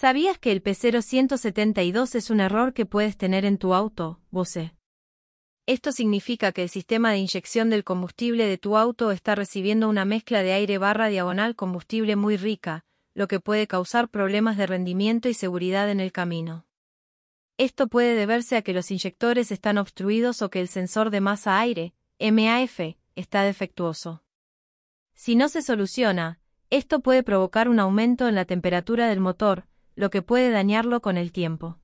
¿Sabías que el P0172 es un error que puedes tener en tu auto, Bose? Esto significa que el sistema de inyección del combustible de tu auto está recibiendo una mezcla de aire/diagonal combustible muy rica, lo que puede causar problemas de rendimiento y seguridad en el camino. Esto puede deberse a que los inyectores están obstruidos o que el sensor de masa-aire, MAF, está defectuoso. Si no se soluciona, esto puede provocar un aumento en la temperatura del motor, lo que puede dañarlo con el tiempo.